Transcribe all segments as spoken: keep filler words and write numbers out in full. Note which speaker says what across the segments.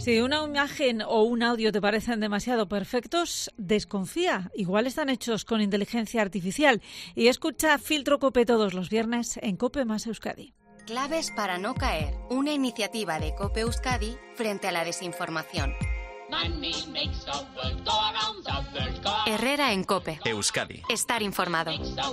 Speaker 1: Si una imagen o un audio te parecen demasiado perfectos, desconfía. Igual están hechos con inteligencia artificial. Y escucha Filtro COPE todos los viernes en COPE más Euskadi.
Speaker 2: Claves para no caer. Una iniciativa de COPE Euskadi frente a la desinformación. Herrera en COPE
Speaker 3: Euskadi.
Speaker 2: Estar informado.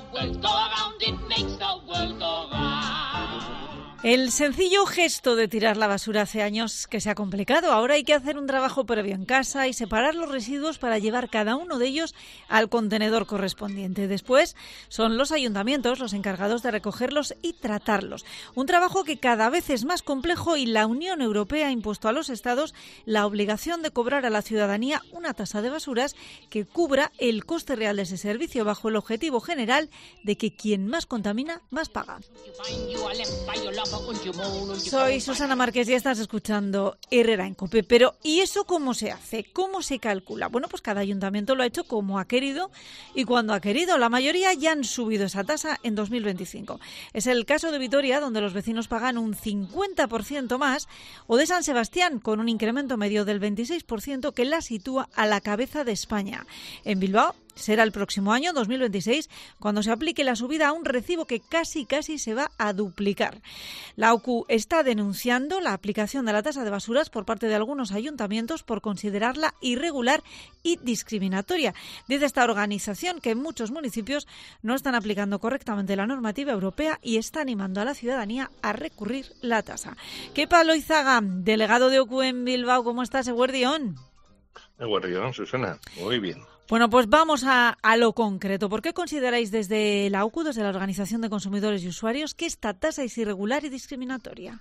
Speaker 1: El sencillo gesto de tirar la basura hace años que se ha complicado. Ahora hay que hacer un trabajo previo en casa y separar los residuos para llevar cada uno de ellos al contenedor correspondiente. Después son los ayuntamientos los encargados de recogerlos y tratarlos. Un trabajo que cada vez es más complejo y la Unión Europea ha impuesto a los Estados la obligación de cobrar a la ciudadanía una tasa de basuras que cubra el coste real de ese servicio, bajo el objetivo general de que quien más contamina, más paga. Soy Susana Márquez y estás escuchando Herrera en COPE. Pero ¿y eso cómo se hace? ¿Cómo se calcula? Bueno, pues cada ayuntamiento lo ha hecho como ha querido y cuando ha querido. La mayoría ya han subido esa tasa en dos mil veinticinco. Es el caso de Vitoria, donde los vecinos pagan un cincuenta por ciento más, o de San Sebastián, con un incremento medio del veintiséis por ciento que la sitúa a la cabeza de España. En Bilbao será el próximo año, dos mil veintiséis, cuando se aplique la subida a un recibo que casi casi se va a duplicar. La U C U está denunciando la aplicación de la tasa de basuras por parte de algunos ayuntamientos por considerarla irregular y discriminatoria. Dice esta organización que en muchos municipios no están aplicando correctamente la normativa europea y está animando a la ciudadanía a recurrir la tasa. Kepa Loizaga, delegado de U C U en Bilbao, ¿cómo estás, Eguerdión?
Speaker 4: Eguerdión, Susana, muy bien.
Speaker 1: Bueno, pues vamos a, a lo concreto. ¿Por qué consideráis desde la U C U, desde la Organización de Consumidores y Usuarios, que esta tasa es irregular y discriminatoria?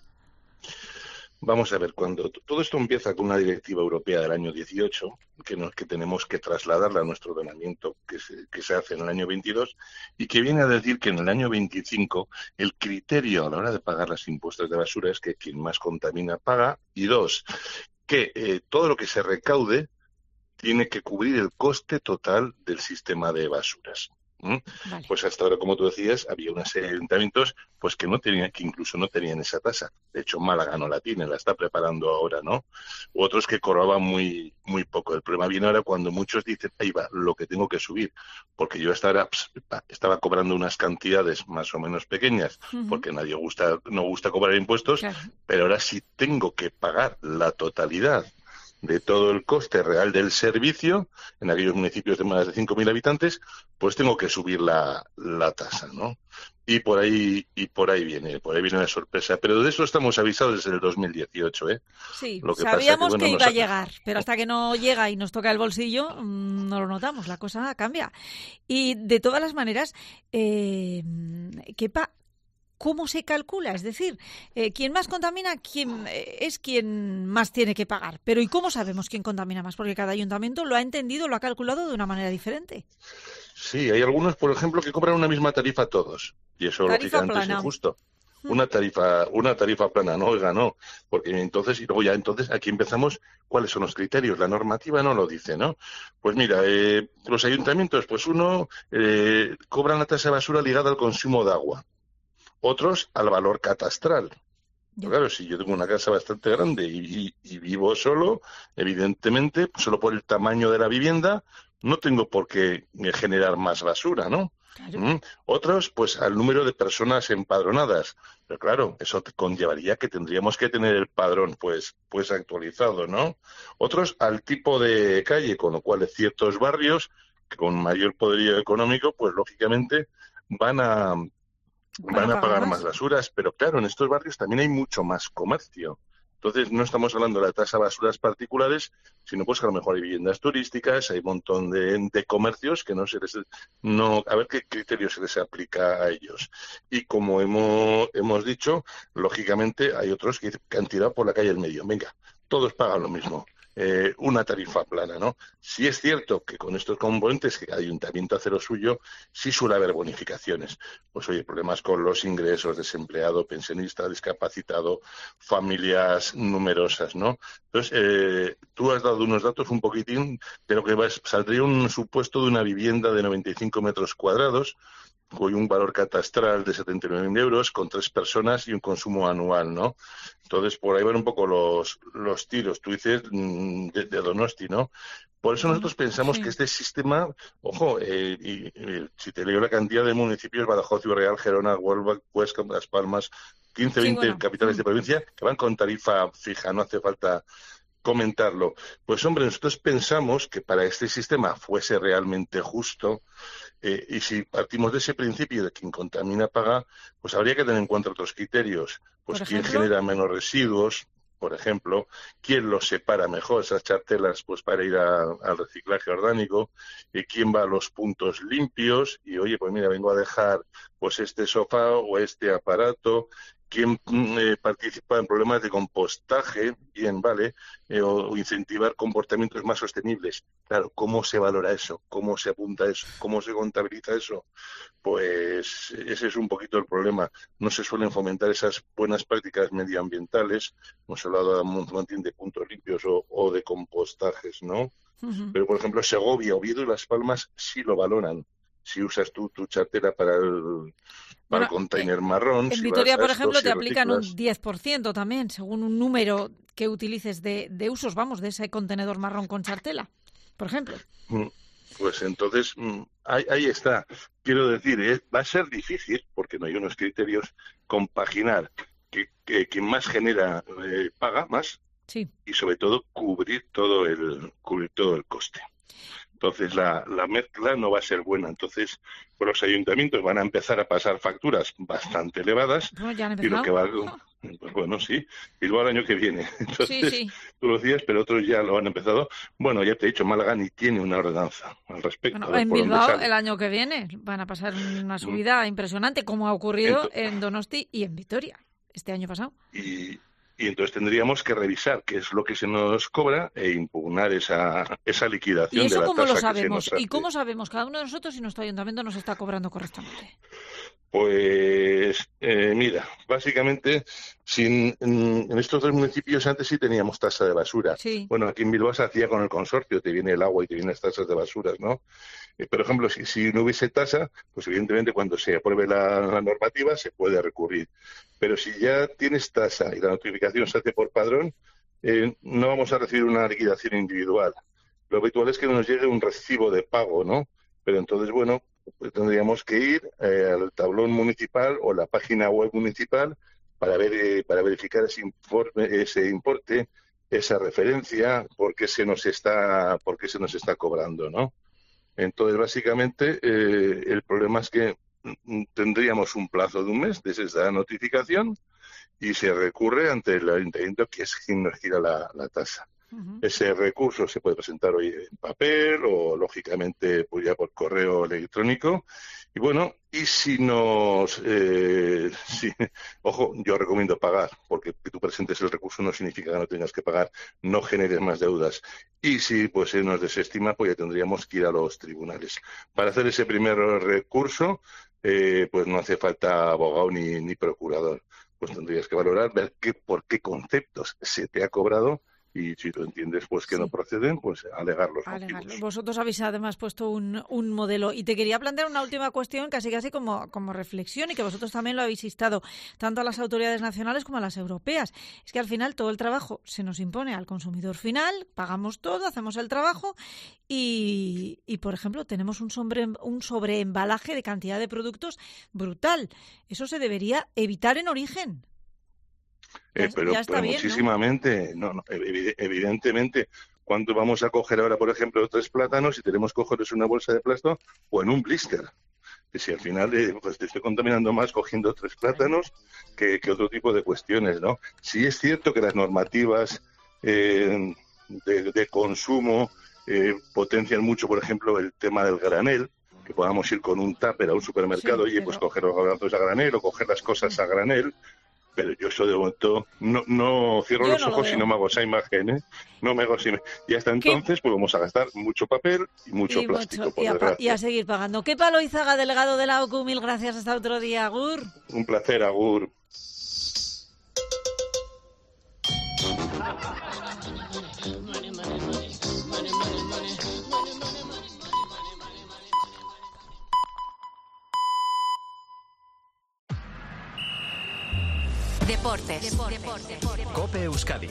Speaker 4: Vamos a ver, cuando todo esto empieza con una directiva europea del año dieciocho, que, nos, que tenemos que trasladarla a nuestro ordenamiento que se, que se hace en el año veintidós, y que viene a decir que en el año veinticinco el criterio a la hora de pagar los impuestos de basura es que quien más contamina paga, y dos, que eh, todo lo que se recaude tiene que cubrir el coste total del sistema de basuras. ¿Mm? Vale. Pues hasta ahora, como tú decías, había una serie de ayuntamientos pues que no tenían, que incluso no tenían esa tasa. De hecho, Málaga no la tiene, la está preparando ahora, ¿no? U otros que cobraban muy muy poco. El problema viene ahora cuando muchos dicen, ahí va, lo que tengo que subir, porque yo hasta ahora pss, estaba cobrando unas cantidades más o menos pequeñas, uh-huh. porque nadie gusta no gusta cobrar impuestos, claro. Pero ahora sí tengo que pagar la totalidad de todo el coste real del servicio en aquellos municipios de más de cinco mil habitantes, pues tengo que subir la, la tasa, ¿no? Y por ahí y por ahí viene, por ahí viene la sorpresa. Pero de eso estamos avisados desde el dos mil dieciocho, ¿eh?
Speaker 1: Sí,
Speaker 4: lo que
Speaker 1: sabíamos
Speaker 4: pasa que, bueno,
Speaker 1: que iba
Speaker 4: nos...
Speaker 1: a llegar, pero hasta que no llega y nos toca el bolsillo, mmm, no lo notamos, la cosa cambia. Y de todas las maneras, eh, Kepa, ¿cómo se calcula? Es decir, eh, quien más contamina quien, eh, es quien más tiene que pagar. Pero ¿y cómo sabemos quién contamina más? Porque cada ayuntamiento lo ha entendido, lo ha calculado de una manera diferente.
Speaker 4: Sí, hay algunos, por ejemplo, que cobran una misma tarifa a todos. Y eso,
Speaker 1: tarifa
Speaker 4: lógicamente,
Speaker 1: plana.
Speaker 4: es injusto. Una tarifa, una tarifa plana, no, oiga, no. Porque entonces, y luego ya entonces, aquí empezamos, ¿cuáles son los criterios? La normativa no lo dice, ¿no? Pues mira, eh, los ayuntamientos, pues uno, eh, cobran la tasa de basura ligada al consumo de agua. Otros al valor catastral. Pero claro, si yo tengo una casa bastante grande y, y, y vivo solo, evidentemente, solo por el tamaño de la vivienda, no tengo por qué generar más basura, ¿no? Claro. ¿Mm? Otros, pues al número de personas empadronadas. Pero claro, eso conllevaría que tendríamos que tener el padrón pues, pues actualizado, ¿no? Otros al tipo de calle, con lo cual ciertos barrios con mayor poderío económico, pues lógicamente van a Van a pagar más basuras, pero claro, en estos barrios también hay mucho más comercio. Entonces, no estamos hablando de la tasa de basuras particulares, sino pues que a lo mejor hay viviendas turísticas, hay un montón de, de comercios que no se les... no a ver qué criterio se les aplica a ellos. Y como hemos, hemos dicho, lógicamente hay otros que, que han tirado por la calle del medio. Venga, todos pagan lo mismo. Eh, una tarifa plana, ¿no? Sí es cierto que con estos componentes que cada ayuntamiento hace lo suyo, sí suele haber bonificaciones. Pues oye, problemas con los ingresos, desempleado, pensionista, discapacitado, familias numerosas, ¿no? Entonces, eh, tú has dado unos datos un poquitín de lo que va, saldría un supuesto de una vivienda de noventa y cinco metros cuadrados, con un valor catastral de setenta y nueve mil euros, con tres personas y un consumo anual, ¿no? Entonces, por ahí van un poco los, los tiros. Tú dices mm, de, de Donosti, ¿no? Por eso nosotros pensamos
Speaker 1: sí.
Speaker 4: que este sistema, ojo, eh, y, y, si te leo la cantidad de municipios, Badajoz, Ciudad Real, Gerona, Huelva, Huesca, Las Palmas, quince,
Speaker 1: sí,
Speaker 4: veinte
Speaker 1: bueno.
Speaker 4: capitales
Speaker 1: mm.
Speaker 4: de provincia, que van con tarifa fija, no hace falta comentarlo. Pues hombre, nosotros pensamos que para este sistema fuese realmente justo, eh, y si partimos de ese principio de quien contamina paga, pues habría que tener en cuenta otros criterios, pues quién genera menos residuos, por ejemplo, quién los separa mejor, esas chartelas, pues para ir a, al reciclaje orgánico, y quién va a los puntos limpios, y oye, pues mira, vengo a dejar pues este sofá o este aparato, quién eh, participa en problemas de compostaje, bien, vale, eh, o, o incentivar comportamientos más sostenibles. Claro, ¿cómo se valora eso? ¿Cómo se apunta eso? ¿Cómo se contabiliza eso? Pues ese es un poquito el problema. No se suelen fomentar esas buenas prácticas medioambientales. Hemos hablado un montón de puntos limpios o, o de compostajes, ¿no? Uh-huh. Pero, por ejemplo, Segovia, Oviedo y Las Palmas sí lo valoran. Si usas tú tu chartera para el, para bueno, el container marrón...
Speaker 1: En
Speaker 4: si
Speaker 1: Vitoria, por
Speaker 4: esto,
Speaker 1: ejemplo,
Speaker 4: si
Speaker 1: te aplican
Speaker 4: reciclas...
Speaker 1: un diez por ciento también, según un número que utilices de, de usos, vamos, de ese contenedor marrón con chartela, por ejemplo.
Speaker 4: Pues entonces, ahí, ahí está. Quiero decir, ¿eh? va a ser difícil, porque no hay unos criterios, compaginar que, que quien más genera eh, paga más,
Speaker 1: sí.
Speaker 4: Y sobre todo cubrir todo el cubrir todo el coste. Entonces la, la mezcla no va a ser buena. Entonces pues los ayuntamientos van a empezar a pasar facturas bastante elevadas.
Speaker 1: Bueno, ya han
Speaker 4: y lo que va,
Speaker 1: oh.
Speaker 4: pues bueno, sí, y luego el año que viene. Entonces,
Speaker 1: sí, sí.
Speaker 4: tú lo decías, pero otros ya lo han empezado. Bueno, ya te he dicho, Málaga ni tiene una ordenanza al respecto.
Speaker 1: Bueno, en Bilbao el año que viene van a pasar una subida mm. impresionante, como ha ocurrido entonces, en Donosti y en Vitoria este año pasado.
Speaker 4: Y... Y entonces tendríamos que revisar qué es lo que se nos cobra e impugnar esa, esa liquidación
Speaker 1: ¿Y eso
Speaker 4: de la
Speaker 1: cómo
Speaker 4: tasa
Speaker 1: lo sabemos?
Speaker 4: que se nos hace.
Speaker 1: ¿Y cómo sabemos cada uno de nosotros si nuestro ayuntamiento nos está cobrando correctamente?
Speaker 4: Pues eh, mira, básicamente sin, en, en estos dos municipios antes sí teníamos tasa de basura.
Speaker 1: Sí.
Speaker 4: Bueno, aquí en Bilbao se hacía con el consorcio, te viene el agua y te vienen las tasas de basuras, ¿no? Eh, por ejemplo, si, si no hubiese tasa, pues evidentemente cuando se apruebe la, la normativa se puede recurrir. Pero si ya tienes tasa y la notificación se hace por padrón, eh, no vamos a recibir una liquidación individual. Lo habitual es que nos llegue un recibo de pago, ¿no? Pero entonces, bueno, pues tendríamos que ir eh, al tablón municipal o la página web municipal para ver eh, para verificar ese informe, ese importe, esa referencia, por qué se nos está por qué se nos está cobrando, ¿no? Entonces, básicamente, eh, el problema es que tendríamos un plazo de un mes desde esa notificación y se recurre ante el ayuntamiento, que es quien nos gira la, la tasa. Uh-huh. Ese recurso se puede presentar hoy en papel o, lógicamente, pues ya por correo electrónico. Y bueno, y si nos... Eh, si, ojo, yo recomiendo pagar, porque que tú presentes el recurso no significa que no tengas que pagar, no generes más deudas. Y si pues se nos desestima, pues ya tendríamos que ir a los tribunales. Para hacer ese primer recurso, eh, pues no hace falta abogado ni, ni procurador. Pues tendrías que valorar, ver qué, por qué conceptos se te ha cobrado. Y si tú entiendes pues que sí. no proceden, pues alegar los
Speaker 1: Alegarlo.
Speaker 4: motivos.
Speaker 1: Vosotros habéis además puesto un, un modelo. Y te quería plantear una última cuestión, casi casi como, como reflexión, y que vosotros también lo habéis instado, tanto a las autoridades nacionales como a las europeas. Es que al final todo el trabajo se nos impone al consumidor final, pagamos todo, hacemos el trabajo y, y por ejemplo, tenemos un, sobre, un sobreembalaje de cantidad de productos brutal. Eso se debería evitar en origen.
Speaker 4: Eh, pero pero bien, muchísimamente, ¿no? No, no, evidentemente, ¿cuánto vamos a coger ahora, por ejemplo, tres plátanos y tenemos que cogerles una bolsa de plástico o en un blister? Que si al final eh, pues te estoy contaminando más cogiendo tres plátanos que, que otro tipo de cuestiones, ¿no? Sí es cierto que las normativas eh, de, de consumo eh, potencian mucho, por ejemplo, el tema del granel, que podamos ir con un tupper a un supermercado sí, y pero... pues coger los garbanzos a granel o coger las cosas a granel. Pero yo eso de momento no, no cierro yo los no ojos y no me hago esa imagen, ¿eh? No me hago esa imagen. Y hasta entonces pues vamos a gastar mucho papel y mucho y plástico. Mucho,
Speaker 1: por y, a, y a seguir pagando. ¿Qué Palo Izaga, delegado de la O C U? Mil gracias. Hasta otro día, Agur.
Speaker 4: Un placer, Agur.
Speaker 2: Deportes. Deportes.
Speaker 3: COPE Euskadi.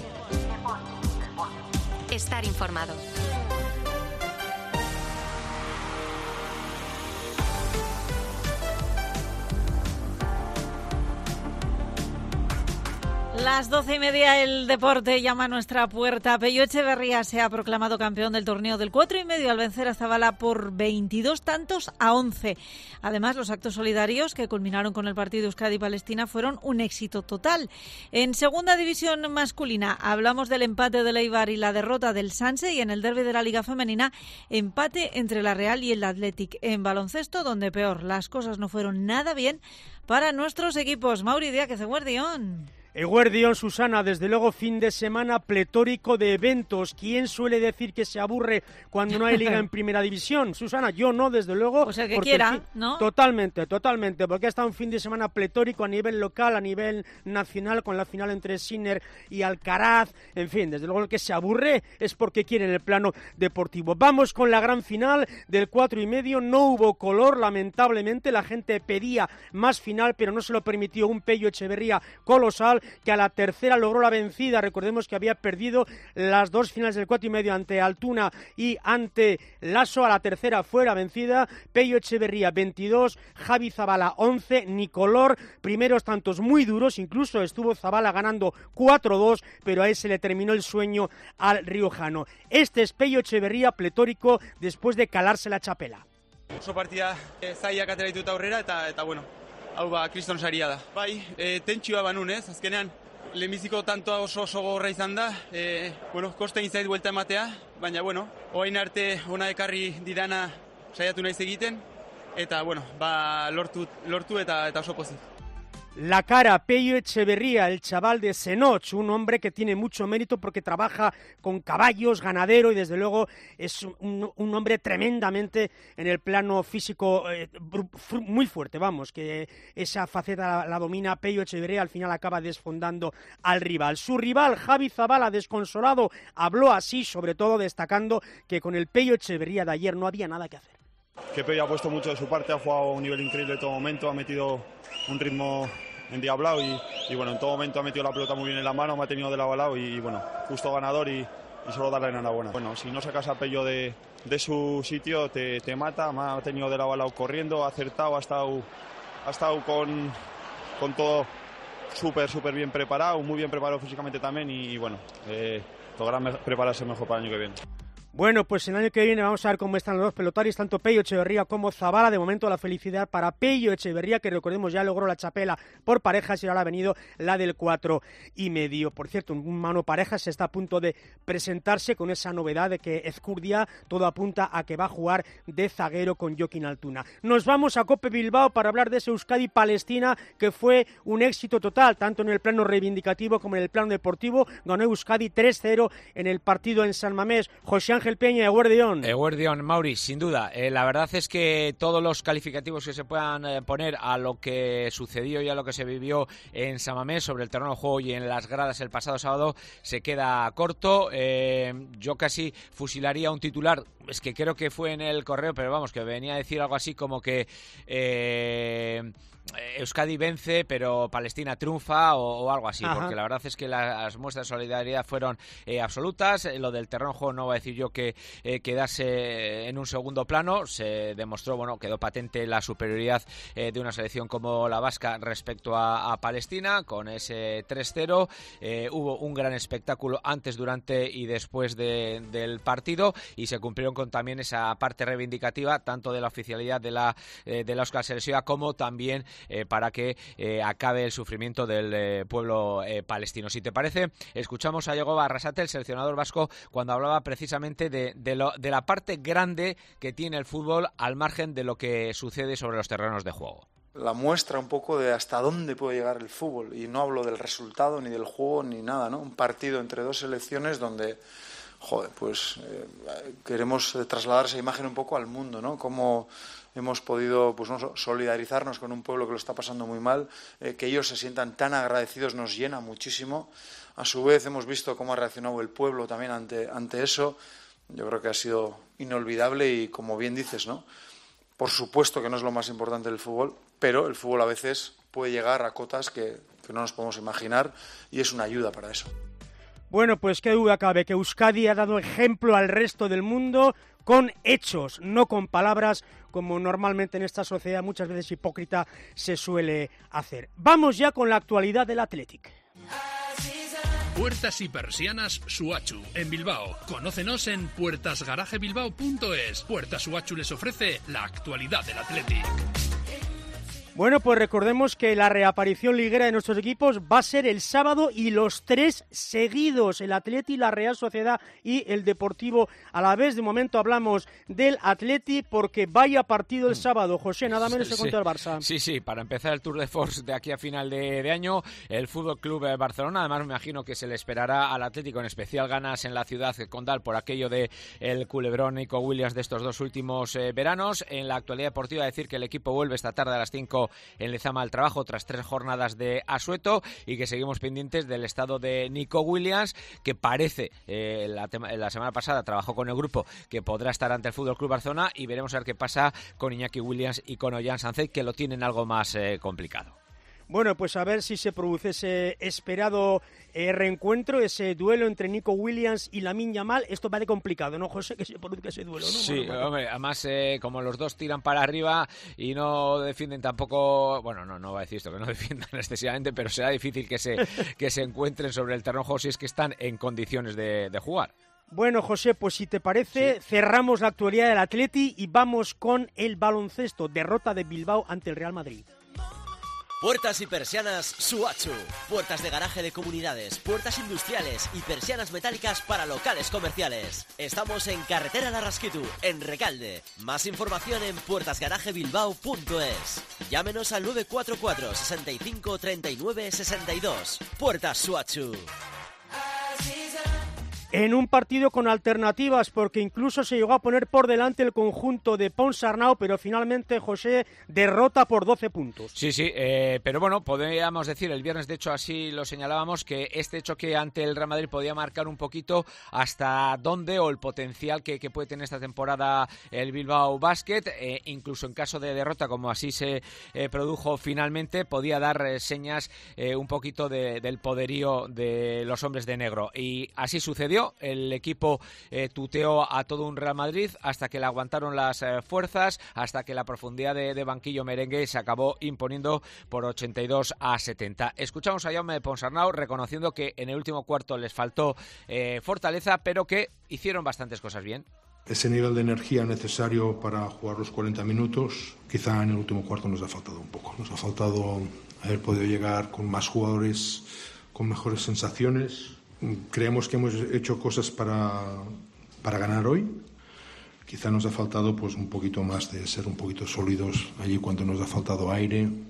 Speaker 2: Estar informado.
Speaker 1: Las doce y media, el deporte llama a nuestra puerta. Pello Echeverría se ha proclamado campeón del torneo del cuatro y medio al vencer a Zabala por veintidós tantos a once. Además, los actos solidarios que culminaron con el partido Euskadi-Palestina fueron un éxito total. En segunda división masculina hablamos del empate del Eibar y la derrota del Sanse, y en el derbi de la Liga Femenina empate entre la Real y el Athletic. En baloncesto, donde peor, las cosas no fueron nada bien para nuestros equipos. Mauri Díaz, Eguerdión.
Speaker 5: Eguerdión, Susana, desde luego fin de semana pletórico de eventos. ¿Quién suele decir que se aburre cuando no hay liga en primera división? Susana, yo no, desde luego.
Speaker 1: Pues el que quiera, ¿no?
Speaker 5: Totalmente, totalmente, porque ha estado un fin de semana pletórico a nivel local, a nivel nacional, con la final entre Sinner y Alcaraz. En fin, desde luego el que se aburre es porque quiere en el plano deportivo. Vamos con la gran final del cuatro y medio. No hubo color, lamentablemente. La gente pedía más final, pero no se lo permitió un Pello Echeverría colosal, que a la tercera logró la vencida. Recordemos que había perdido las dos finales del cuatro y medio ante Altuna y ante Lasso. A la tercera fue la vencida. Pello Echeverría veintidós, Javi Zabala once, ni color. Primeros tantos muy duros, incluso estuvo Zabala ganando cuatro dos, pero a él se le terminó el sueño al riojano. Este es Pello Echeverría pletórico después de calarse la txapela.
Speaker 6: Oso partida e, zaiak atera ditut aurrera eta eta bueno, hau ba, kriston saria da. Bai, e, tentsioa banun, ez? Azkenean, lehenbiziko tantoa oso oso gogorra izan da. E, bueno, koste egin zait buelta ematea, baina, bueno, orain arte ona ekarri didana saiatu naiz egiten, eta, bueno, ba, lortu, lortu eta, eta oso pozik.
Speaker 5: La cara, Pello Echeverría, el chaval de Senoch, un hombre que tiene mucho mérito porque trabaja con caballos, ganadero, y desde luego es un, un hombre tremendamente en el plano físico eh, muy fuerte, vamos, que esa faceta la, la domina Pello Echeverría, al final acaba desfondando al rival. Su rival, Javi Zabala, desconsolado, habló así, sobre todo destacando que con el Pello Echeverría de ayer no había nada que hacer.
Speaker 7: Que Pello ha puesto mucho de su parte, ha jugado a un nivel increíble en todo momento, ha metido un ritmo endiablado y, y bueno, en todo momento ha metido la pelota muy bien en la mano, me ha tenido de lado a lado y, y bueno, justo ganador y, y solo darle enhorabuena. Bueno, si no sacas a Pello de, de su sitio te, te mata, me ha tenido de lado a lado corriendo, ha acertado, ha estado, ha estado con, con todo súper, súper bien preparado, muy bien preparado físicamente también y, y bueno, eh, lograr prepararse mejor para el año que viene.
Speaker 5: Bueno, pues el año que viene vamos a ver cómo están los dos pelotarios, tanto Pello Echeverría como Zabala. De momento la felicidad para Pello Echeverría, que recordemos ya logró la txapela por parejas y ahora ha venido la del cuatro y medio. Por cierto, un mano parejas se está a punto de presentarse con esa novedad de que Ezcurdia todo apunta a que va a jugar de zaguero con Jokin Altuna. Nos vamos a Cope Bilbao para hablar de ese Euskadi-Palestina que fue un éxito total, tanto en el plano reivindicativo como en el plano deportivo. Ganó Euskadi tres cero en el partido en San Mamés. José Ángel Peña, Eguerdión.
Speaker 8: Eguerdión, Mauri, sin duda. Eh, la verdad es que todos los calificativos que se puedan eh, poner a lo que sucedió y a lo que se vivió en San Mamés sobre el terreno de juego y en las gradas el pasado sábado se queda corto. Eh, yo casi fusilaría un titular, es que creo que fue en el correo, pero vamos, que venía a decir algo así como que Eh, Euskadi vence, pero Palestina triunfa o, o algo así. Ajá. Porque la verdad es que las muestras de solidaridad fueron eh, absolutas. Lo del terreno de juego no voy a decir yo que eh, quedase en un segundo plano. Se demostró, bueno, quedó patente la superioridad eh, de una selección como la vasca respecto a, a Palestina, con ese tres cero. Eh, hubo un gran espectáculo antes, durante y después de, del partido, y se cumplieron con también esa parte reivindicativa, tanto de la oficialidad de la, eh, de la Euskal Selekzioa como también Eh, para que eh, acabe el sufrimiento del eh, pueblo eh, palestino. Si te parece, escuchamos a Yagoba Arrasate, el seleccionador vasco, cuando hablaba precisamente de, de, lo, de la parte grande que tiene el fútbol al margen de lo que sucede sobre los terrenos de juego.
Speaker 9: La muestra un poco de hasta dónde puede llegar el fútbol, y no hablo del resultado ni del juego ni nada, ¿no? Un partido entre dos selecciones donde, joder, pues eh, queremos trasladar esa imagen un poco al mundo, ¿no? Como hemos podido, pues, no, solidarizarnos con un pueblo que lo está pasando muy mal, eh, que ellos se sientan tan agradecidos nos llena muchísimo. A su vez hemos visto cómo ha reaccionado el pueblo también ante, ante eso. Yo creo que ha sido inolvidable y, como bien dices, ¿no? Por supuesto que no es lo más importante del fútbol, pero el fútbol a veces puede llegar a cotas que, que no nos podemos imaginar, y es una ayuda para eso.
Speaker 5: Bueno, pues qué duda cabe que Euskadi ha dado ejemplo al resto del mundo con hechos, no con palabras, como normalmente en esta sociedad muchas veces hipócrita se suele hacer. Vamos ya con la actualidad del Athletic.
Speaker 3: Puertas y persianas Suachu, en Bilbao. Conócenos en puertas garaje bilbao punto es. Puertas Suachu les ofrece la actualidad del Athletic.
Speaker 5: Bueno, pues recordemos que la reaparición liguera de nuestros equipos va a ser el sábado y los tres seguidos, el Atleti, la Real Sociedad y el Deportivo Alavés. De momento hablamos del Atleti porque vaya partido el sábado. José, nada menos que contra el Barça.
Speaker 8: Sí, sí, para empezar el Tour de Force de aquí a final de, de año, el Fútbol Club Barcelona, además me imagino que se le esperará al Atlético, en especial ganas en la ciudad condal por aquello de el culebrón Nico Williams de estos dos últimos eh, veranos. En la actualidad deportiva decir que el equipo vuelve esta tarde a las cinco en Lezama al trabajo tras tres jornadas de asueto y que seguimos pendientes del estado de Nico Williams, que parece, eh, la, la semana pasada trabajó con el grupo, que podrá estar ante el Fútbol Club Barcelona, y veremos a ver qué pasa con Iñaki Williams y con Ollán Sánchez, que lo tienen algo más eh, complicado.
Speaker 5: Bueno, pues a ver si se produce ese esperado eh, reencuentro, ese duelo entre Nico Williams y Lamine Yamal. Esto va de complicado, ¿no, José? Que se produzca ese duelo, ¿no?
Speaker 8: Sí,
Speaker 5: bueno, bueno.
Speaker 8: hombre, además eh, como los dos tiran para arriba y no defienden tampoco, bueno, no, no va a decir esto, que no defiendan excesivamente, pero será difícil que se, que se encuentren sobre el terreno de juego si es que están en condiciones de, de jugar.
Speaker 5: Bueno, José, pues si te parece, sí, cerramos la actualidad del Atleti y vamos con el baloncesto. Derrota de Bilbao ante el Real Madrid.
Speaker 10: Puertas y persianas Suachu. Puertas de garaje de comunidades, puertas industriales y persianas metálicas para locales comerciales. Estamos en Carretera Larrasquitu, en Recalde. Más información en puertas garaje bilbao punto es. Llámenos al nueve cuatro cuatro, sesenta y cinco, treinta y nueve, sesenta y dos. Puertas Suachu.
Speaker 5: En un partido con alternativas, porque incluso se llegó a poner por delante el conjunto de Ponsarnau, pero finalmente, José, derrota por doce puntos.
Speaker 8: Sí, sí, eh, pero bueno, podríamos decir, el viernes de hecho así lo señalábamos, que este choque ante el Real Madrid podía marcar un poquito hasta dónde o el potencial que, que puede tener esta temporada el Bilbao Basket, eh, incluso en caso de derrota, como así se eh, produjo finalmente, podía dar eh, señas eh, un poquito de, del poderío de los hombres de negro, y así sucedió. El equipo eh, tuteó a todo un Real Madrid hasta que le aguantaron las eh, fuerzas, hasta que la profundidad de, de banquillo merengue se acabó imponiendo por ochenta y dos a setenta. Escuchamos a Jaume de Ponsarnau reconociendo que en el último cuarto les faltó eh, fortaleza, pero que hicieron bastantes cosas bien.
Speaker 11: Ese nivel de energía necesario para jugar los cuarenta minutos, quizá en el último cuarto nos ha faltado un poco. Nos ha faltado haber podido llegar con más jugadores, con mejores sensaciones. Creemos que hemos hecho cosas para, para ganar hoy. Quizá nos ha faltado pues un poquito más de ser un poquito sólidos allí cuando nos ha faltado aire, en,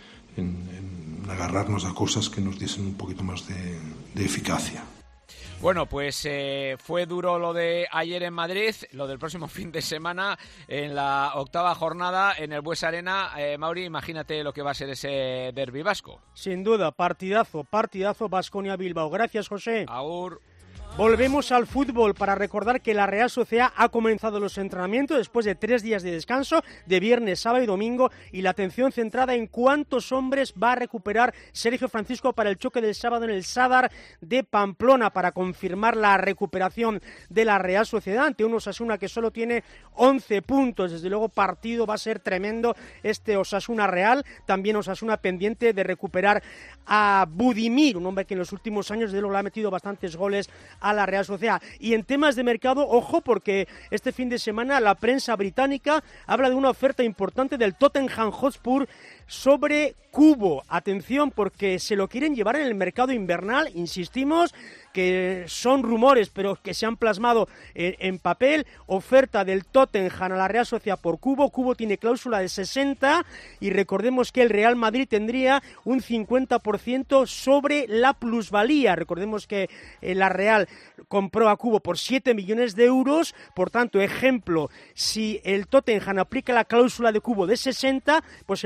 Speaker 11: en agarrarnos a cosas que nos diesen un poquito más de, de eficacia.
Speaker 8: Bueno, pues eh, fue duro lo de ayer en Madrid, lo del próximo fin de semana en la octava jornada en el Buesa Arena. Eh, Mauri, imagínate lo que va a ser ese derbi vasco.
Speaker 5: Sin duda, partidazo, partidazo Baskonia-Bilbao. Gracias, José.
Speaker 8: Agur.
Speaker 5: Volvemos al fútbol para recordar que la Real Sociedad ha comenzado los entrenamientos después de tres días de descanso, de viernes, sábado y domingo, y la atención centrada en cuántos hombres va a recuperar Sergio Francisco para el choque del sábado en el Sadar de Pamplona, para confirmar la recuperación de la Real Sociedad ante un Osasuna que solo tiene once puntos. Desde luego, partido va a ser tremendo este Osasuna Real. También Osasuna pendiente de recuperar a Budimir, un hombre que en los últimos años de luego le ha metido bastantes goles a la Real Sociedad. Y en temas de mercado, ojo, porque este fin de semana la prensa británica habla de una oferta importante del Tottenham Hotspur sobre Kubo. Atención, porque se lo quieren llevar en el mercado invernal, insistimos, que son rumores, pero que se han plasmado en, en papel. Oferta del Tottenham a la Real Sociedad por Kubo. Kubo tiene cláusula de sesenta y recordemos que el Real Madrid tendría un cincuenta por ciento sobre la plusvalía. Recordemos que eh, la Real compró a Kubo por siete millones de euros. Por tanto, ejemplo, si el Tottenham aplica la cláusula de Kubo de sesenta, pues el Real Madrid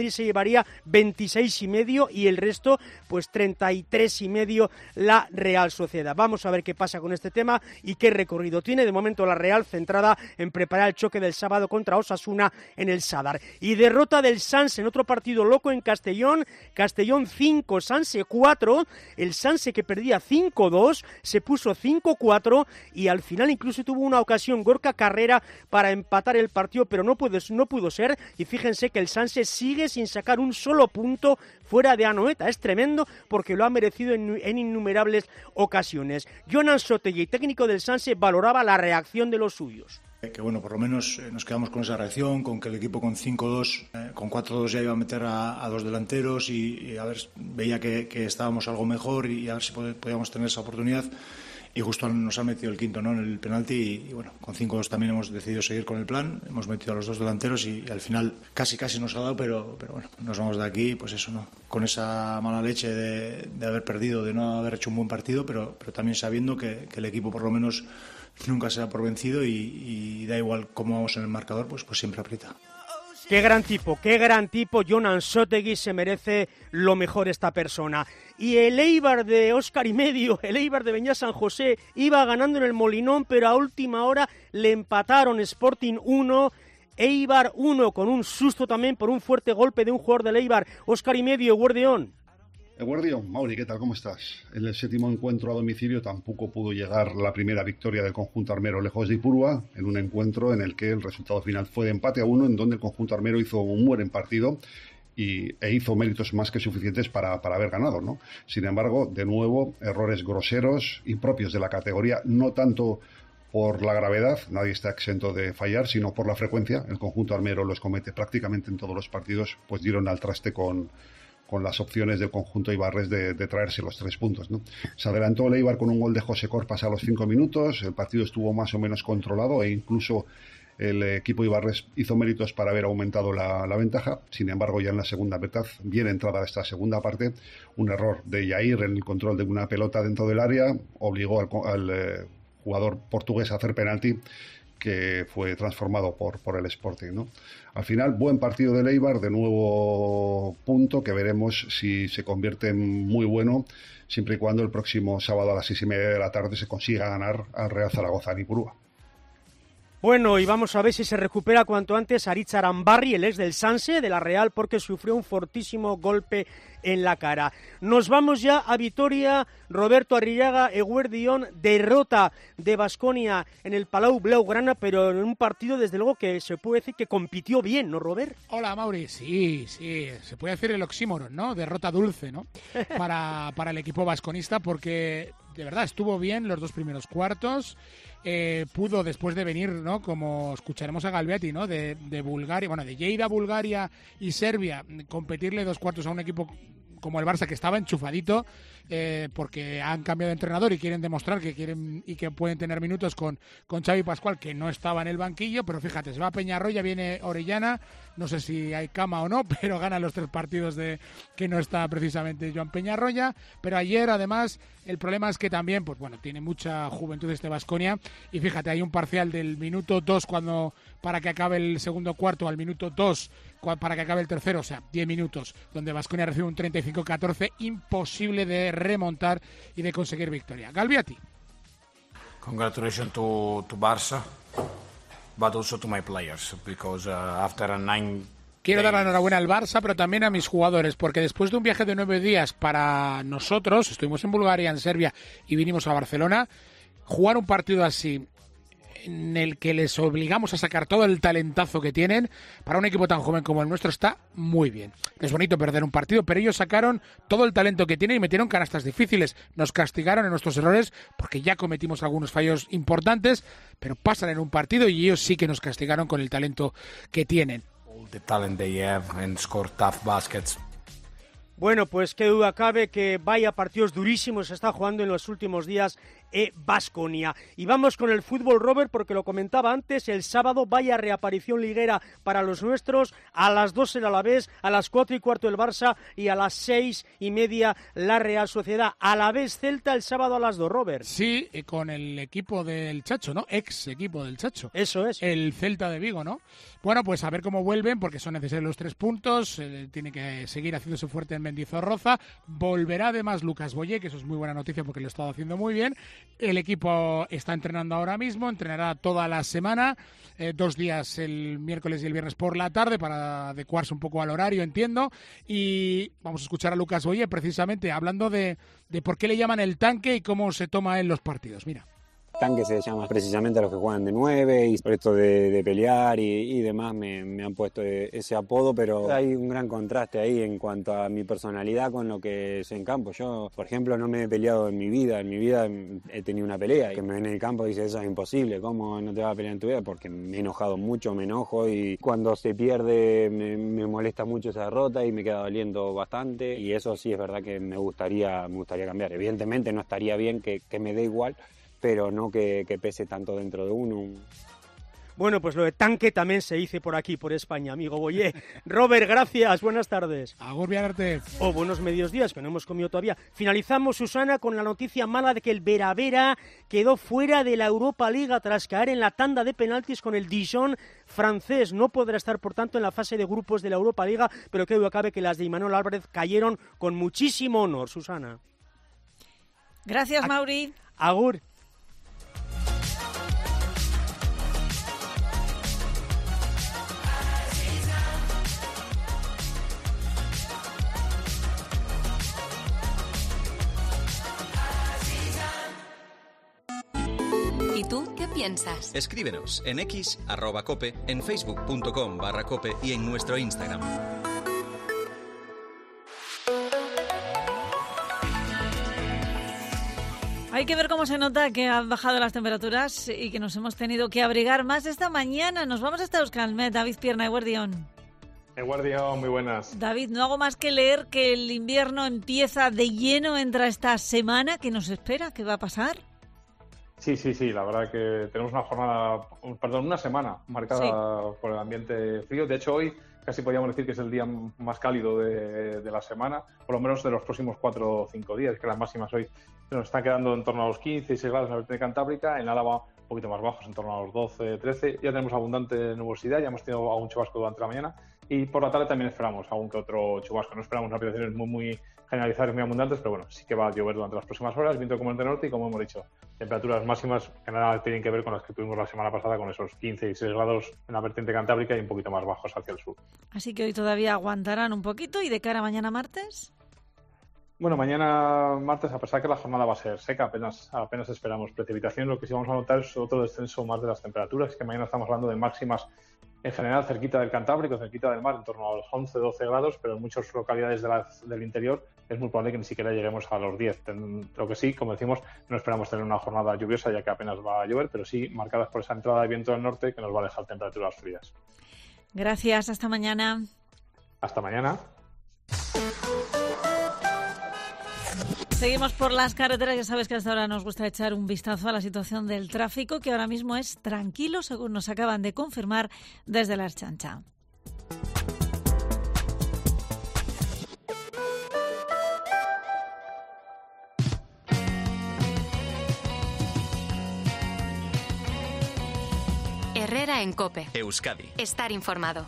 Speaker 5: Madrid se llevaría veintiséis y medio y el resto pues treinta y tres y medio la Real Sociedad. Vamos a ver qué pasa con este tema y qué recorrido tiene. De momento la Real centrada en preparar el choque del sábado contra Osasuna en el Sadar. Y derrota del Sanse en otro partido loco en Castellón. Castellón cinco, Sanse cuatro. El Sanse, que perdía cinco dos, se puso cinco cuatro y al final incluso tuvo una ocasión Gorka Carrera para empatar el partido, pero no pudo, no pudo ser. Y fíjense que el Sanse sigue sin sacar un solo punto fuera de Anoeta. Es tremendo porque lo ha merecido en, en innumerables ocasiones. Jonan Sotegui, técnico del Sanse, valoraba la reacción de los suyos.
Speaker 12: Que bueno, por lo menos eh, nos quedamos con esa reacción, con que el equipo con cinco dos, eh, con cuatro dos ya iba a meter a, a dos delanteros y, y a ver, veía que, que estábamos algo mejor y a ver si pod- podíamos tener esa oportunidad. Y justo nos han metido el quinto, ¿no?, en el penalti y, y bueno, con cinco dos también hemos decidido seguir con el plan, hemos metido a los dos delanteros y, y al final casi casi nos ha dado, pero, pero bueno, nos vamos de aquí, pues eso, ¿no?, con esa mala leche de, de haber perdido, de no haber hecho un buen partido, pero, pero también sabiendo que, que el equipo por lo menos nunca se da por vencido y, y da igual cómo vamos en el marcador, pues, pues siempre aprieta.
Speaker 5: Qué gran tipo, qué gran tipo, Jonan Sotegui, se merece lo mejor esta persona. Y el Eibar de Óscar y medio, el Eibar de Beñat San José, iba ganando en el Molinón, pero a última hora le empataron. Sporting uno, Eibar uno, con un susto también por un fuerte golpe de un jugador del Eibar. Óscar y medio, Guardión.
Speaker 13: Guardión, Mauri, ¿qué tal? ¿Cómo estás? En el séptimo encuentro a domicilio tampoco pudo llegar la primera victoria del conjunto armero lejos de Ipurúa, en un encuentro en el que el resultado final fue de empate a uno, en donde el conjunto armero hizo un buen partido y, e hizo méritos más que suficientes para, para haber ganado, ¿no? Sin embargo, de nuevo, errores groseros, impropios de la categoría, no tanto por la gravedad, nadie está exento de fallar, sino por la frecuencia. El conjunto armero los comete prácticamente en todos los partidos, pues dieron al traste con... con las opciones del conjunto ibarres de, de traerse los tres puntos, ¿no? Se adelantó el Eibar con un gol de José Corpas a los cinco minutos, el partido estuvo más o menos controlado e incluso el equipo ibarres hizo méritos para haber aumentado la, la ventaja. Sin embargo, ya en la segunda mitad, bien entrada esta segunda parte, un error de Yair en el control de una pelota dentro del área obligó al, al eh, jugador portugués a hacer penalti, que fue transformado por, por el Sporting, ¿no? Al final, buen partido del Eibar, de nuevo punto, que veremos si se convierte en muy bueno, siempre y cuando el próximo sábado a las seis y media de la tarde se consiga ganar al Real Zaragoza en Ipurúa.
Speaker 5: Bueno, y vamos a ver si se recupera cuanto antes Aritz Arambarri, el ex del Sanse, de la Real, porque sufrió un fortísimo golpe en la cara. Nos vamos ya a Vitoria. Roberto Arrillaga, Eguerdión, derrota de Baskonia en el Palau Blaugrana, pero en un partido desde luego que se puede decir que compitió bien, ¿no, Robert?
Speaker 14: Hola, Mauri. Sí, sí, se puede decir el oxímoron, ¿no? Derrota dulce, ¿no? Para, para el equipo vasconista, porque de verdad estuvo bien los dos primeros cuartos. Eh, pudo, después de venir, ¿no?, como escucharemos a Galbiati, ¿no?, de, de Bulgaria, bueno, de Lleida, Bulgaria y Serbia, competirle dos cuartos a un equipo como el Barça, que estaba enchufadito, eh, porque han cambiado de entrenador y quieren demostrar que quieren y que pueden tener minutos con, con Xavi Pascual, que no estaba en el banquillo, pero fíjate, se va a Peñarroya, viene Orellana, no sé si hay cama o no, pero gana los tres partidos de que no está precisamente Joan Peñarroya. Pero ayer, además, el problema es que también, pues bueno, tiene mucha juventud este Baskonia, y fíjate, hay un parcial del minuto dos cuando para que acabe el segundo cuarto al minuto dos para que acabe el tercero, o sea, diez minutos, donde Baskonia recibe un treinta y cinco catorce, imposible de remontar y de conseguir victoria. Galbiati.
Speaker 15: Congratulations to, to Barça, but also to my players, because uh, after a nine
Speaker 14: Quiero dar la enhorabuena al Barça, pero también a mis jugadores, porque después de un viaje de nueve días para nosotros, estuvimos en Bulgaria, en Serbia y vinimos a Barcelona, jugar un partido así, en el que les obligamos a sacar todo el talentazo que tienen, para un equipo tan joven como el nuestro está muy bien. Es bonito perder un partido, pero ellos sacaron todo el talento que tienen y metieron canastas difíciles. Nos castigaron en nuestros errores porque ya cometimos algunos fallos importantes, pero pasan en un partido y ellos sí que nos castigaron con el talento que tienen.
Speaker 15: all the talent they have and score tough baskets.
Speaker 5: Bueno, pues qué duda cabe que vaya partidos durísimos se está jugando en los últimos días e Baskonia. Y vamos con el fútbol, Robert, porque lo comentaba antes, el sábado vaya reaparición liguera para los nuestros, a las dos el Alavés, a las cuatro y cuarto el Barça y a las seis y media la Real Sociedad. Alavés Celta el sábado a las dos, Robert.
Speaker 14: Sí, con el equipo del Chacho, ¿no? Ex equipo del Chacho.
Speaker 5: Eso es.
Speaker 14: El Celta de Vigo, ¿no? Bueno, pues a ver cómo vuelven, porque son necesarios los tres puntos, eh, tiene que seguir haciéndose fuerte en Mendizorroza. Volverá además Lucas Boyé, que eso es muy buena noticia porque lo ha estado haciendo muy bien. El equipo está entrenando ahora mismo, entrenará toda la semana, eh, dos días el miércoles y el viernes por la tarde para adecuarse un poco al horario, entiendo. Y vamos a escuchar a Lucas Boyé precisamente hablando de, de por qué le llaman el tanque y cómo se toma en los partidos. Mira.
Speaker 16: Tanque se llama precisamente a los que juegan de nueve y por esto de, de pelear y, y demás me, me han puesto ese apodo, pero hay un gran contraste ahí en cuanto a mi personalidad con lo que es en campo. Yo, por ejemplo, no me he peleado en mi vida, en mi vida he tenido una pelea y que me ven en el campo y dice eso es imposible, ¿cómo no te vas a pelear en tu vida? Porque me he enojado mucho, me enojo y cuando se pierde me, me molesta mucho esa derrota y me queda doliendo bastante y eso sí es verdad que me gustaría, me gustaría cambiar. Evidentemente no estaría bien que, que me dé igual, pero no que, que pese tanto dentro de uno.
Speaker 5: Bueno, pues lo de tanque también se dice por aquí, por España, amigo Boyé. Robert, gracias, buenas tardes.
Speaker 14: Agur Vianarte.
Speaker 5: O buenos medios días, que no hemos comido todavía. Finalizamos, Susana, con la noticia mala de que el Vera Vera quedó fuera de la Europa League tras caer en la tanda de penaltis con el Dijon francés. No podrá estar, por tanto, en la fase de grupos de la Europa League, pero que duda cabe que las de Imanol Álvarez cayeron con muchísimo honor, Susana.
Speaker 1: Gracias, Mauri.
Speaker 5: Agur.
Speaker 2: ¿Y tú qué piensas?
Speaker 17: Escríbenos en X, arroba cope, en facebook.com barra cope y en nuestro Instagram.
Speaker 1: Hay que ver cómo se nota que han bajado las temperaturas y que nos hemos tenido que abrigar más esta mañana. Nos vamos hasta Euskalmet. David Pierna, Eguardión.
Speaker 18: Eguardión, muy buenas.
Speaker 1: David, no hago más que leer que el invierno empieza de lleno, entra esta semana. ¿Qué nos espera? ¿Qué va a pasar?
Speaker 18: Sí, sí, sí, la verdad que tenemos una jornada, perdón, una semana marcada sí. por el ambiente frío. De hecho, hoy casi podríamos decir que es el día más cálido de, de la semana, por lo menos de los próximos cuatro o cinco días, que las máximas hoy nos están quedando en torno a los quince, dieciséis grados en la vertiente cantábrica, en Álava un poquito más bajos, en torno a los doce, trece. Ya tenemos abundante nubosidad, ya hemos tenido algún chubasco durante la mañana y por la tarde también esperamos algún que otro chubasco. No esperamos aplicaciones muy, muy generalizadas y muy abundantes, pero bueno, sí que va a llover durante las próximas horas, viento de componente norte y, como hemos dicho, temperaturas máximas que nada tienen que ver con las que tuvimos la semana pasada, con esos quince y dieciséis grados en la vertiente cantábrica y un poquito más bajos hacia el sur.
Speaker 1: Así que hoy todavía aguantarán un poquito. ¿Y de cara a mañana martes?
Speaker 18: Bueno, mañana martes, a pesar que la jornada va a ser seca, apenas apenas esperamos precipitación, lo que sí vamos a notar es otro descenso más de las temperaturas, que mañana estamos hablando de máximas en general cerquita del Cantábrico, cerquita del mar, en torno a los once, doce grados, pero en muchas localidades de la, del interior es muy probable que ni siquiera lleguemos a los diez. Lo que sí, como decimos, no esperamos tener una jornada lluviosa, ya que apenas va a llover, pero sí marcadas por esa entrada de viento del norte que nos va a dejar temperaturas frías.
Speaker 1: Gracias, hasta mañana.
Speaker 18: Hasta mañana.
Speaker 1: Seguimos por las carreteras. Ya sabes que hasta ahora nos gusta echar un vistazo a la situación del tráfico, que ahora mismo es tranquilo, según nos acaban de confirmar desde la Ertzaintza.
Speaker 2: Herrera en COPE.
Speaker 17: Euskadi.
Speaker 2: Estar informado.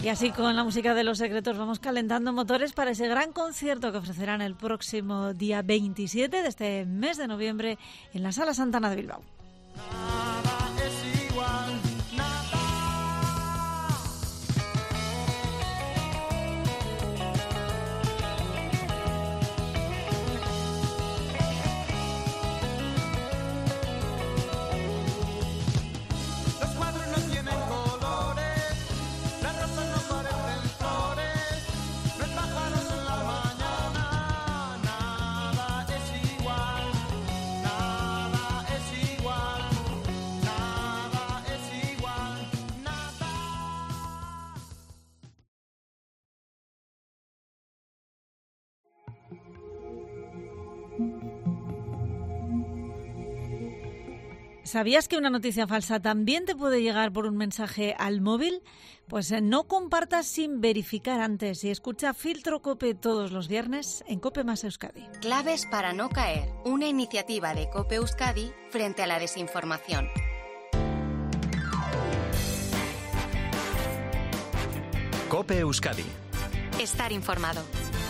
Speaker 1: Y así con la música de Los Secretos vamos calentando motores para ese gran concierto que ofrecerán el próximo día veintisiete de este mes de noviembre en la Sala Santana de Bilbao. ¿Sabías que una noticia falsa también te puede llegar por un mensaje al móvil? Pues no compartas sin verificar antes y escucha Filtro COPE todos los viernes en COPE más Euskadi.
Speaker 2: Claves para no caer, una iniciativa de COPE Euskadi frente a la desinformación.
Speaker 17: COPE Euskadi.
Speaker 2: Estar informado.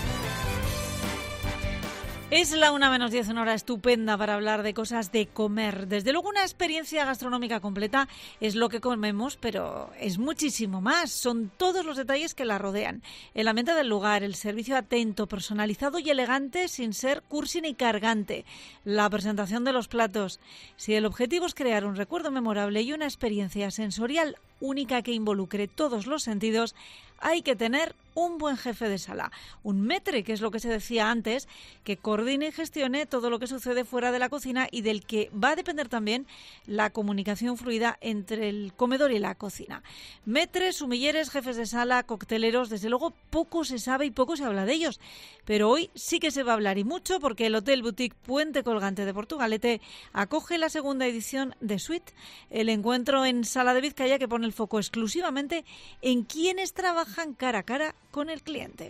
Speaker 1: Es la una menos diez, una hora estupenda para hablar de cosas de comer. Desde luego una experiencia gastronómica completa es lo que comemos, pero es muchísimo más. Son todos los detalles que la rodean. El ambiente del lugar, el servicio atento, personalizado y elegante sin ser cursi ni cargante. La presentación de los platos. Si el objetivo es crear un recuerdo memorable y una experiencia sensorial única que involucre todos los sentidos, hay que tener un buen jefe de sala, un maître, que es lo que se decía antes, que coordine y gestione todo lo que sucede fuera de la cocina y del que va a depender también la comunicación fluida entre el comedor y la cocina. Maîtres, sumilleres, jefes de sala, cocteleros, desde luego poco se sabe y poco se habla de ellos, pero hoy sí que se va a hablar y mucho porque el Hotel Boutique Puente Colgante de Portugalete acoge la segunda edición de Suite, el encuentro en Sala de Vizcaya que pone el foco exclusivamente en quienes trabajan cara a cara con el cliente.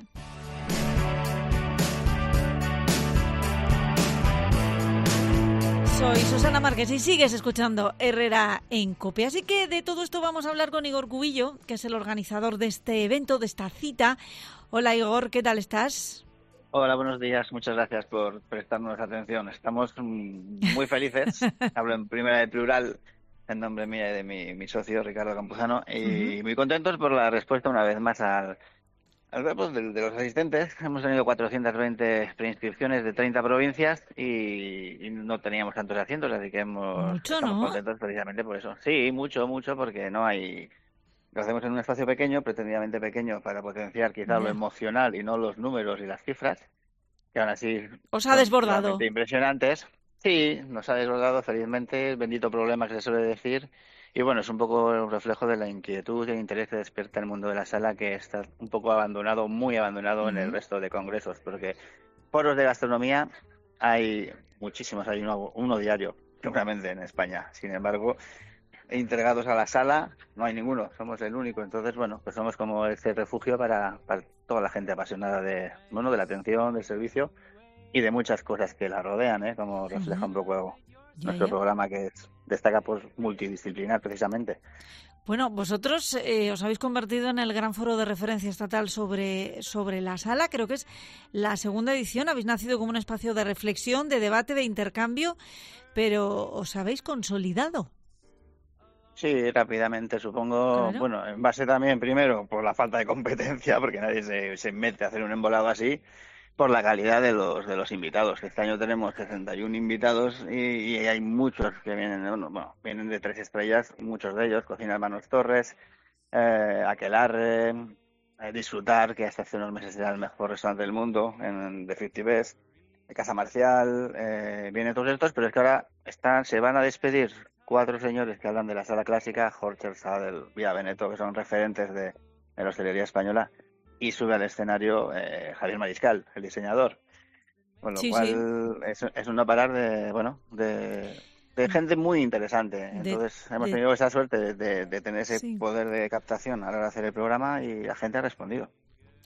Speaker 1: Soy Susana Márquez y sigues escuchando Herrera en COPE. Así que de todo esto vamos a hablar con Igor Cubillo, que es el organizador de este evento, de esta cita. Hola Igor, ¿qué tal estás?
Speaker 19: Hola, buenos días. Muchas gracias por prestarnos atención. Estamos muy felices. Hablo en primera de plural en nombre mío y de mi, mi socio Ricardo Campuzano y uh-huh. muy contentos por la respuesta una vez más al, al grupo de, de los asistentes. Hemos tenido cuatrocientas veinte preinscripciones de treinta provincias y, y no teníamos tantos asientos, así que hemos
Speaker 1: mucho,
Speaker 19: estamos
Speaker 1: ¿no?
Speaker 19: contentos precisamente por eso. Sí, mucho, mucho, porque no hay... Lo hacemos en un espacio pequeño, pretendidamente pequeño, para potenciar quizá yeah. lo emocional y no los números y las cifras, que aún así
Speaker 1: os ha desbordado.
Speaker 19: Impresionantes. Sí, nos ha desbordado felizmente, bendito problema que se suele decir, y bueno, es un poco el reflejo de la inquietud y el interés que despierta el mundo de la sala, que está un poco abandonado, muy abandonado uh-huh. en el resto de congresos, porque foros de gastronomía hay muchísimos, hay uno, uno diario, seguramente en España, sin embargo, integrados a la sala no hay ninguno, somos el único, entonces bueno, pues somos como ese refugio para, para toda la gente apasionada de, bueno, de la atención, del servicio, y de muchas cosas que la rodean, ¿eh? Como refleja uh-huh. un poco ya, nuestro ya. programa, que es, destaca pues multidisciplinar precisamente.
Speaker 1: Bueno, vosotros eh, os habéis convertido en el gran foro de referencia estatal sobre, sobre la sala. Creo que es la segunda edición. Habéis nacido como un espacio de reflexión, de debate, de intercambio, pero os habéis consolidado.
Speaker 19: Sí, rápidamente, supongo, claro. Bueno, en base también, primero, por la falta de competencia, porque nadie se, se mete a hacer un embolado así, por la calidad de los de los invitados. Este año tenemos sesenta y uno invitados y, y hay muchos que vienen, bueno, bueno, vienen de tres estrellas, muchos de ellos, Cocina Hermanos Torres, eh, Aquelarre, eh, Disfrutar, que hasta hace unos meses era el mejor restaurante del mundo, en The Fifty Best, Casa Marcial, eh, vienen todos estos, pero es que ahora están, se van a despedir cuatro señores que hablan de la sala clásica, Horcher, Sadel, Vía Veneto, que son referentes de, de la hostelería española, y sube al escenario eh, Javier Mariscal, el diseñador. Con lo sí, cual sí. Es, es un no parar de, bueno, de, de gente muy interesante. Entonces de, hemos tenido de... esa suerte de, de, de tener ese sí. poder de captación a la hora de hacer el programa y la gente ha respondido.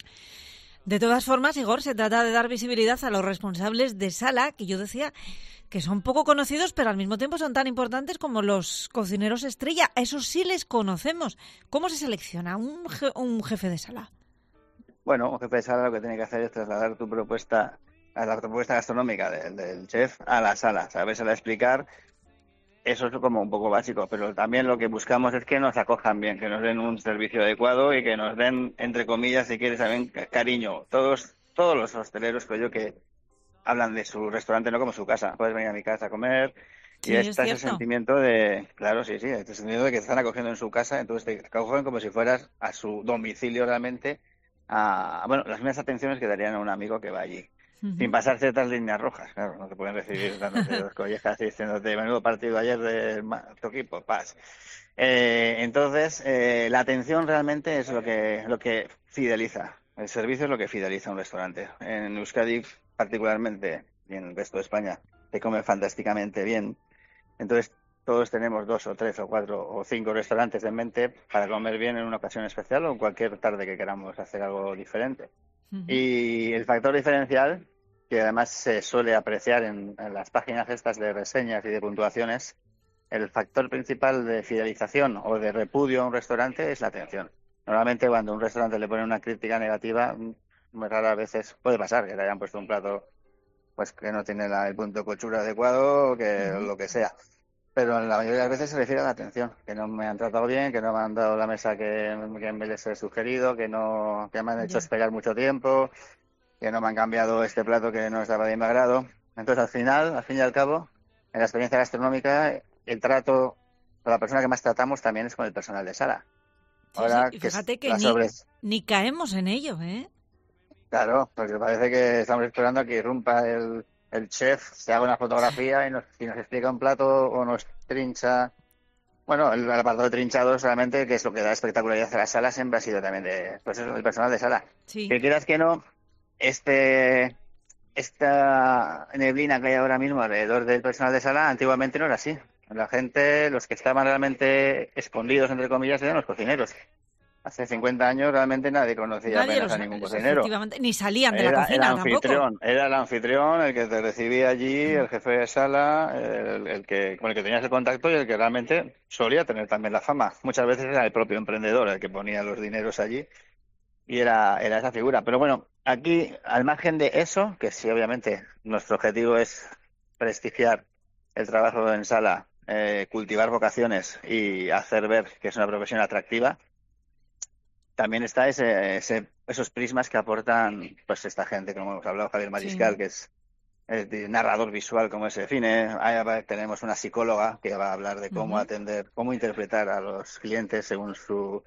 Speaker 1: De todas formas, Igor, se trata de dar visibilidad a los responsables de sala, que yo decía que son poco conocidos, pero al mismo tiempo son tan importantes como los cocineros estrella. A esos sí les conocemos. ¿Cómo se selecciona un, je un jefe de sala?
Speaker 19: Bueno, un jefe de sala lo que tiene que hacer es trasladar tu propuesta, a la propuesta gastronómica del, del chef a la sala, sabérsela explicar. Eso es como un poco básico, pero también lo que buscamos es que nos acojan bien, que nos den un servicio adecuado y que nos den, entre comillas, si quieres, también cariño. Todos todos los hosteleros, creo yo, que hablan de su restaurante no como su casa. Puedes venir a mi casa a comer y
Speaker 1: Sí,
Speaker 19: está
Speaker 1: es
Speaker 19: ese
Speaker 1: cierto.
Speaker 19: sentimiento de, claro, sí, sí, este sentimiento de que te están acogiendo en su casa, entonces te acogen como si fueras a su domicilio realmente, a, bueno, las mismas atenciones que darían a un amigo que va allí.
Speaker 1: Ujú.
Speaker 19: Sin pasar ciertas líneas rojas, claro, no te pueden recibir dándote dos collejas y diciéndote menudo partido ayer de ma- tu equipo, paz. Eh, entonces, eh, la atención realmente es lo que, lo que fideliza. El servicio es lo que fideliza un restaurante. En Euskadi, particularmente, y en el resto de España, se come fantásticamente bien. Entonces, todos tenemos dos o tres o cuatro o cinco restaurantes en mente para comer bien en una ocasión especial o en cualquier tarde que queramos hacer algo diferente. Y el factor diferencial, que además se suele apreciar en, en las páginas estas de reseñas y de puntuaciones, el factor principal de fidelización o de repudio a un restaurante es la atención. Normalmente cuando un restaurante le pone una crítica negativa, muy raras veces puede pasar que le hayan puesto un plato pues que no tiene la- el punto de cochura adecuado o que
Speaker 1: Ujú.
Speaker 19: lo que sea. Pero en la mayoría de las veces se refiere a la atención, que no me han tratado bien, que no me han dado la mesa que, que me les he sugerido, que no que me han hecho
Speaker 1: Ya.
Speaker 19: esperar mucho tiempo, que no me han cambiado este plato que no estaba de mi agrado. Entonces, al final, al fin y al cabo, en la experiencia gastronómica, el trato con la persona que más tratamos también es con el personal de sala.
Speaker 1: Sí,
Speaker 19: Ahora,
Speaker 1: sí, y
Speaker 19: que es
Speaker 1: fíjate que
Speaker 19: la
Speaker 1: ni,
Speaker 19: sobres...
Speaker 1: ni caemos en ello, ¿eh?
Speaker 19: Claro, porque parece que estamos esperando a que irrumpa el, el chef, se haga una fotografía y nos, y nos explica un plato o nos trincha. Bueno, el apartado de trinchados realmente, que es lo que da espectacularidad a la sala, siempre ha sido también de, pues eso, del personal de sala.
Speaker 1: Sí.
Speaker 19: Que quieras que no, este esta neblina que hay ahora mismo alrededor del personal de sala, antiguamente no era así. La gente, los que estaban realmente escondidos, entre comillas, eran los cocineros. Hace cincuenta años realmente nadie conocía
Speaker 1: Nadie
Speaker 19: apenas
Speaker 1: los,
Speaker 19: a ningún cocinero.
Speaker 1: efectivamente, ni salían de la
Speaker 19: Era el
Speaker 1: cocina tampoco.
Speaker 19: anfitrión, era el anfitrión el que te recibía allí, el jefe de sala, el, el que con el que tenías el contacto y el que realmente solía tener también la fama. Muchas veces era el propio emprendedor el que ponía los dineros allí y era, era esa figura. Pero bueno, aquí, al margen de eso, que sí, obviamente, nuestro objetivo es prestigiar el trabajo en sala, eh, cultivar vocaciones y hacer ver que es una profesión atractiva, también está ese, ese, esos prismas que aportan pues esta gente, como hemos hablado, Javier Mariscal,
Speaker 1: Sí.
Speaker 19: que es el narrador visual, como se define. Ahí va- tenemos una psicóloga que va a hablar de cómo
Speaker 1: Ujú.
Speaker 19: atender, cómo interpretar a los clientes según su,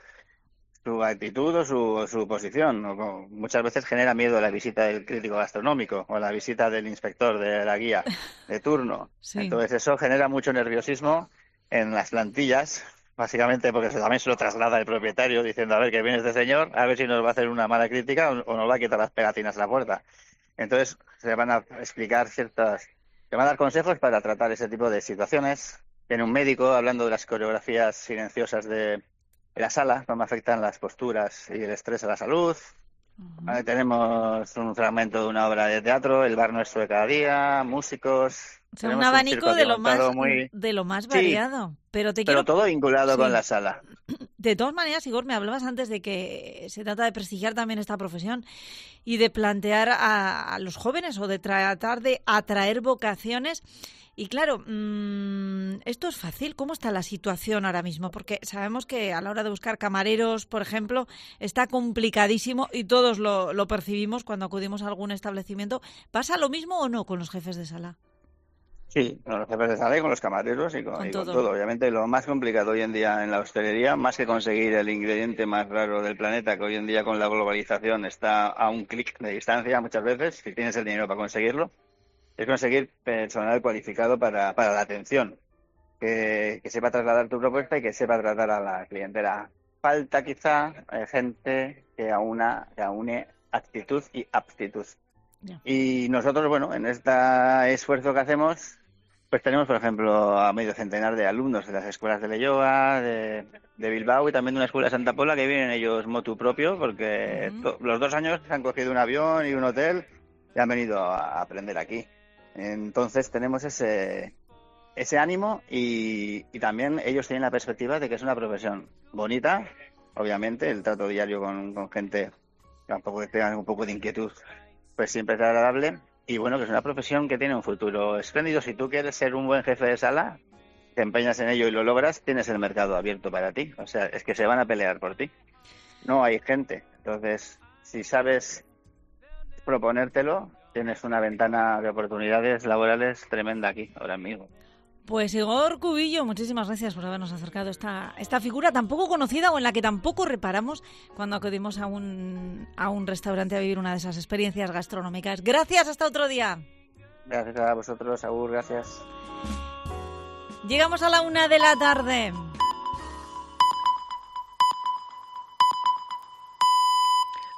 Speaker 19: su actitud o su, o su posición. O como- muchas veces genera miedo la visita del crítico gastronómico o la visita del inspector de la guía de turno.
Speaker 1: Sí.
Speaker 19: Entonces eso genera mucho nerviosismo en las plantillas, básicamente porque eso también se lo traslada el propietario diciendo, a ver, que viene este señor, a ver si nos va a hacer una mala crítica o, o nos va a quitar las pegatinas a la puerta. Entonces se van a explicar ciertas, se van a dar consejos para tratar ese tipo de situaciones. Tiene un médico hablando de las coreografías silenciosas de la sala, cómo afectan las posturas y el estrés a la salud. Ahí tenemos un fragmento de una obra de teatro, El bar nuestro de cada día, músicos.
Speaker 1: O sea,
Speaker 19: Tenemos
Speaker 1: un abanico
Speaker 19: circo
Speaker 1: de lo
Speaker 19: aquí
Speaker 1: más
Speaker 19: montado muy...
Speaker 1: de lo más
Speaker 19: Sí,
Speaker 1: variado. Pero te
Speaker 19: pero
Speaker 1: quiero
Speaker 19: todo vinculado
Speaker 1: Sí.
Speaker 19: con la sala.
Speaker 1: De todas maneras, Igor, me hablabas antes de que se trata de prestigiar también esta profesión y de plantear a, a los jóvenes o de tratar de atraer vocaciones. Y claro, mmm, esto es fácil. ¿Cómo está la situación ahora mismo? Porque sabemos que a la hora de buscar camareros, por ejemplo, está complicadísimo y todos lo, lo percibimos cuando acudimos a algún establecimiento. ¿Pasa lo mismo o no con los jefes de sala?
Speaker 19: Sí, con los jefes de sala y con los camareros y con,
Speaker 1: Con
Speaker 19: y con
Speaker 1: todo.
Speaker 19: todo. Obviamente lo más complicado hoy en día en la hostelería, más que conseguir el ingrediente más raro del planeta, que hoy en día con la globalización está a un clic de distancia muchas veces, si tienes el dinero para conseguirlo, es conseguir personal cualificado para, para la atención, que, que sepa trasladar tu propuesta y que sepa tratar a la clientela. Falta quizá eh, gente que aúna, que aúne actitud y aptitud.
Speaker 1: Ya.
Speaker 19: Y nosotros, bueno, en este esfuerzo que hacemos, pues tenemos, por ejemplo, a medio centenar de alumnos de las escuelas de Leyoa, de, de Bilbao y también de una escuela de Santa Pola que vienen ellos motu propio porque
Speaker 1: Ujú.
Speaker 19: to- los dos años se han cogido un avión y un hotel y han venido a aprender aquí. Entonces tenemos ese, ese ánimo y, y también ellos tienen la perspectiva de que es una profesión bonita, obviamente, el trato diario con, con gente tampoco que tengan un poco de inquietud, pues siempre es agradable. Y bueno, que es una profesión que tiene un futuro espléndido. Si tú quieres ser un buen jefe de sala, te empeñas en ello y lo logras, tienes el mercado abierto para ti. O sea, es que se van a pelear por ti. No hay gente. Entonces, si sabes proponértelo, tienes una ventana de oportunidades laborales tremenda aquí, ahora mismo.
Speaker 1: Pues Igor Cubillo, muchísimas gracias por habernos acercado esta esta figura tan poco conocida o en la que tampoco reparamos cuando acudimos a un, a un restaurante a vivir una de esas experiencias gastronómicas. Gracias, hasta otro día.
Speaker 19: Gracias a vosotros, Agur, gracias.
Speaker 1: Llegamos a la una de la tarde.